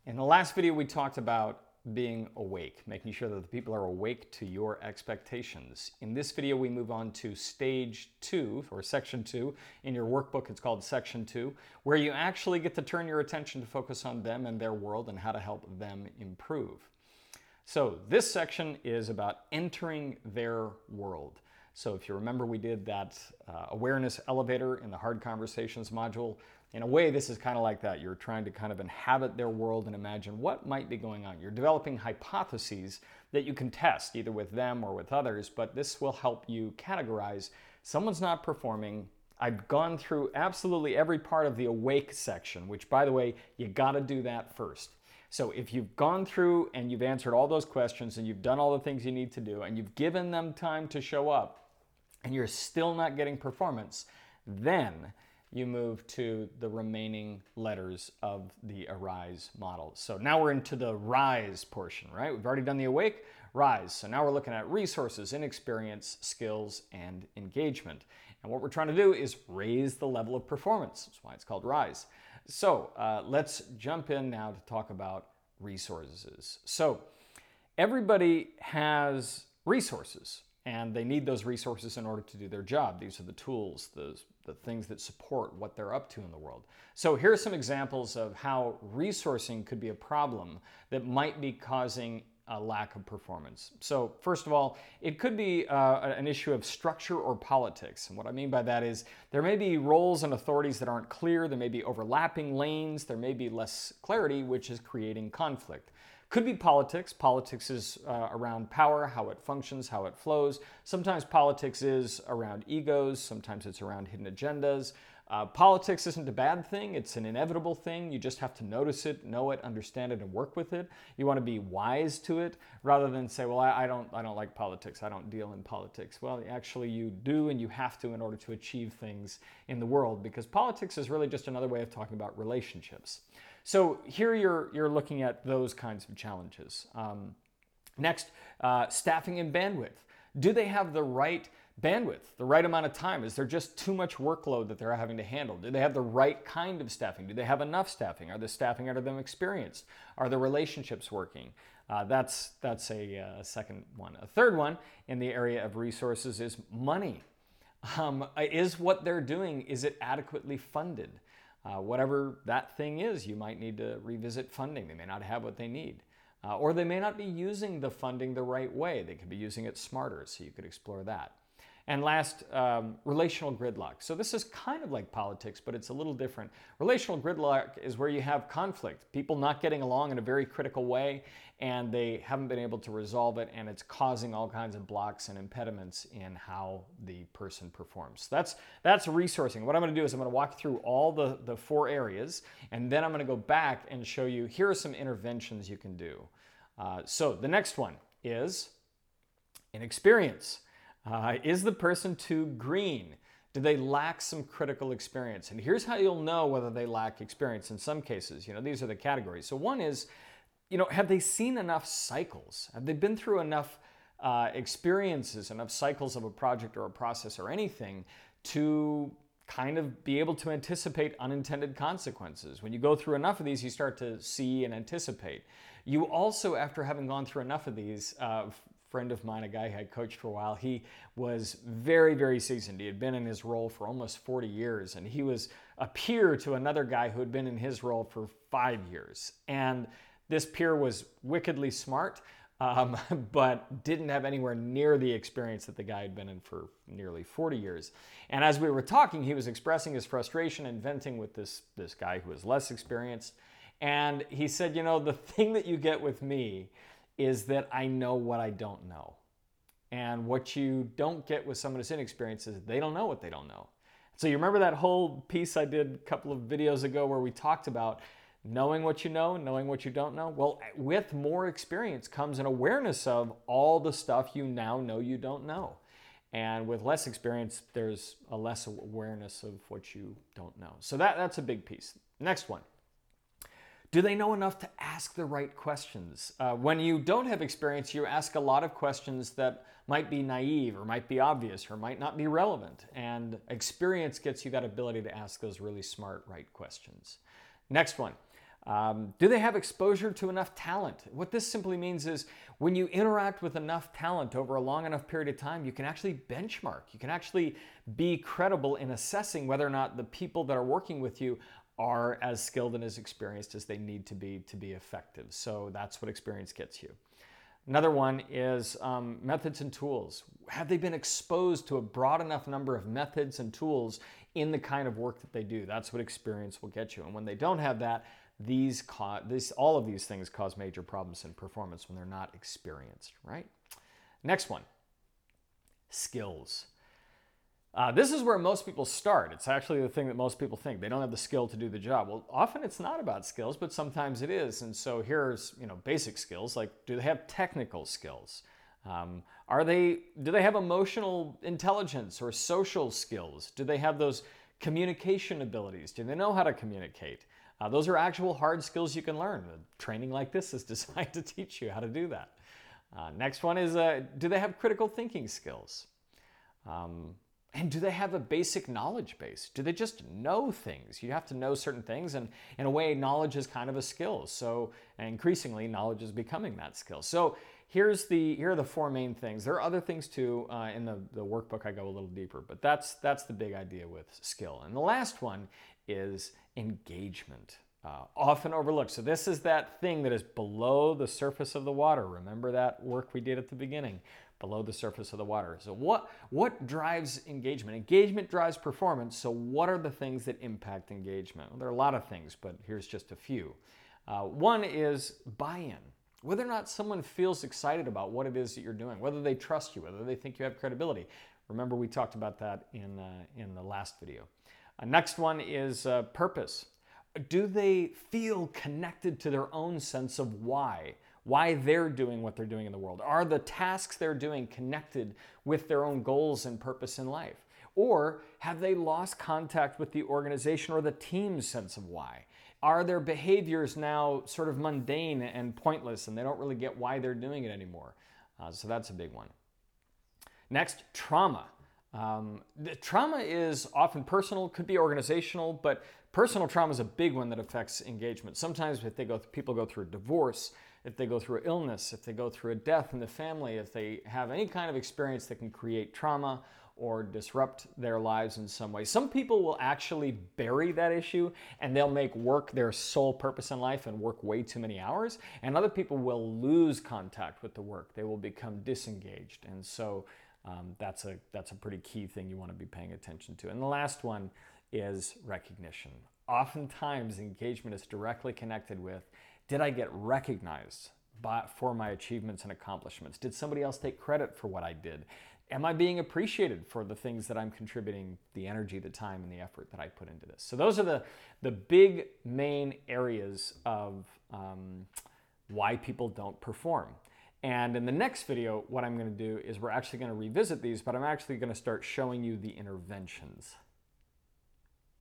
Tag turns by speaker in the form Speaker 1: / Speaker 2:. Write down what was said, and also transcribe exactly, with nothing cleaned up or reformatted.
Speaker 1: In the last video, we talked about being awake, making sure that the people are awake to your expectations. In this video, we move on to stage two, or section two. In your workbook, it's called section two, where you actually get to turn your attention to focus on them and their world and how to help them improve. So this section is about entering their world. So if you remember, we did that uh, awareness elevator in the hard conversations module. In a way, this is kind of like that. You're trying to kind of inhabit their world and imagine what might be going on. You're developing hypotheses that you can test either with them or with others, but this will help you categorize someone's not performing. I've gone through absolutely every part of the awake section, which, by the way, you got to do that first. So if you've gone through and you've answered all those questions and you've done all the things you need to do and you've given them time to show up and you're still not getting performance, then you move to the remaining letters of the ARISE model. So now we're into the RISE portion, right? We've already done the awake, RISE. So now we're looking at resources, inexperience, skills, and engagement. And what we're trying to do is raise the level of performance. That's why it's called RISE. So uh, let's jump in now to talk about resources. So everybody has resources, and they need those resources in order to do their job. These are the tools, the, the things that support what they're up to in the world. So here are some examples of how resourcing could be a problem that might be causing a lack of performance. So first of all, it could be uh, an issue of structure or politics. And what I mean by that is there may be roles and authorities that aren't clear, there may be overlapping lanes, there may be less clarity, which is creating conflict. Could be politics. Politics is uh, around power, how it functions, how it flows. Sometimes politics is around egos. Sometimes it's around hidden agendas. Uh, politics isn't a bad thing. It's an inevitable thing. You just have to notice it, know it, understand it, and work with it. You want to be wise to it rather than say, well, I, I don't, I don't like politics. I don't deal in politics. Well, actually you do, and you have to in order to achieve things in the world, because politics is really just another way of talking about relationships. So here you're, you're looking at those kinds of challenges. Um, next, uh, staffing and bandwidth. Do they have the right bandwidth, the right amount of time? Is there just too much workload that they're having to handle? Do they have the right kind of staffing? Do they have enough staffing? Are the staffing under them experienced? Are the relationships working? Uh, that's that's a, a second one. A third one in the area of resources is money. Um, is what they're doing, is it adequately funded? Uh, whatever that thing is, you might need to revisit funding. They may not have what they need. Uh, or they may not be using the funding the right way. They could be using it smarter, so you could explore that. And last, um, relational gridlock. So this is kind of like politics, but it's a little different. Relational gridlock is where you have conflict, people not getting along in a very critical way, and they haven't been able to resolve it, and it's causing all kinds of blocks and impediments in how the person performs. That's, that's resourcing. What I'm going to do is I'm going to walk through all the, the four areas, and then I'm going to go back and show you, here are some interventions you can do. Uh, so the next one is inexperience. Uh, is the person too green? Do they lack some critical experience? And here's how you'll know whether they lack experience in some cases. You know, these are the categories. So one is, you know, have they seen enough cycles? Have they been through enough uh, experiences, enough cycles of a project or a process or anything to kind of be able to anticipate unintended consequences? When you go through enough of these, you start to see and anticipate. You also, after having gone through enough of these, uh, friend of mine, a guy I had coached for a while, he was very, very seasoned. He had been in his role for almost forty years, and he was a peer to another guy who had been in his role for five years. And this peer was wickedly smart, um, but didn't have anywhere near the experience that the guy had been in for nearly forty years. And as we were talking, he was expressing his frustration and venting with this, this guy who was less experienced. And he said, you know, the thing that you get with me is that I know what I don't know. And what you don't get with someone who's inexperienced is they don't know what they don't know. So you remember that whole piece I did a couple of videos ago where we talked about knowing what you know, knowing what you don't know? Well, with more experience comes an awareness of all the stuff you now know you don't know. And with less experience, there's a less awareness of what you don't know. So that, that's a big piece. Next one. Do they know enough to ask the right questions? Uh, when you don't have experience, you ask a lot of questions that might be naive or might be obvious or might not be relevant. And experience gets you that ability to ask those really smart, right questions. Next one. Um, do they have exposure to enough talent? What this simply means is when you interact with enough talent over a long enough period of time, you can actually benchmark. You can actually be credible in assessing whether or not the people that are working with you are as skilled and as experienced as they need to be to be effective. So that's what experience gets you. Another one is um, methods and tools. Have they been exposed to a broad enough number of methods and tools in the kind of work that they do? That's what experience will get you. And when they don't have that, these, this, all of these things cause major problems in performance when they're not experienced, right? Next one, skills. Uh, this is where most people start. It's actually the thing that most people think. They don't have the skill to do the job. Well, often it's not about skills, but sometimes it is. And so here's, you know, basic skills, like do they have technical skills? Um, are they, do they have emotional intelligence or social skills? Do they have those communication abilities? Do they know how to communicate? Uh, those are actual hard skills you can learn. Training like this is designed to teach you how to do that. Uh, next one is, uh, do they have critical thinking skills? Um, and do they have a basic knowledge base? Do they just know things? You have to know certain things, and in a way, knowledge is kind of a skill. So and increasingly, knowledge is becoming that skill. So here's the, here are the four main things. There are other things too. Uh, in the, the workbook, I go a little deeper, but that's, that's the big idea with skill. And the last one is engagement, uh, often overlooked. So this is that thing that is below the surface of the water. Remember that work we did at the beginning, below the surface of the water. So what, what drives engagement? Engagement drives performance. So what are the things that impact engagement? Well, there are a lot of things, but here's just a few. Uh, one is buy-in. Whether or not someone feels excited about what it is that you're doing, whether they trust you, whether they think you have credibility. Remember, we talked about that in, uh, in the last video. Uh, next one is uh, purpose. Do they feel connected to their own sense of why? Why they're doing what they're doing in the world? Are the tasks they're doing connected with their own goals and purpose in life? Or have they lost contact with the organization or the team's sense of why? Are their behaviors now sort of mundane and pointless and they don't really get why they're doing it anymore? Uh, so that's a big one. Next, trauma. Um, the trauma is often personal, could be organizational, but personal trauma is a big one that affects engagement. Sometimes if they go, people go through a divorce, if they go through illness, if they go through a death in the family, if they have any kind of experience that can create trauma or disrupt their lives in some way. Some people will actually bury that issue and they'll make work their sole purpose in life and work way too many hours. And other people will lose contact with the work. They will become disengaged. And so Um, that's a that's a pretty key thing you want to be paying attention to. And the last one is recognition. Oftentimes, engagement is directly connected with, did I get recognized by, for my achievements and accomplishments? Did somebody else take credit for what I did? Am I being appreciated for the things that I'm contributing, the energy, the time, and the effort that I put into this? So those are the, the big main areas of um, why people don't perform. And in the next video, what I'm going to do is we're actually going to revisit these, but I'm actually going to start showing you the interventions.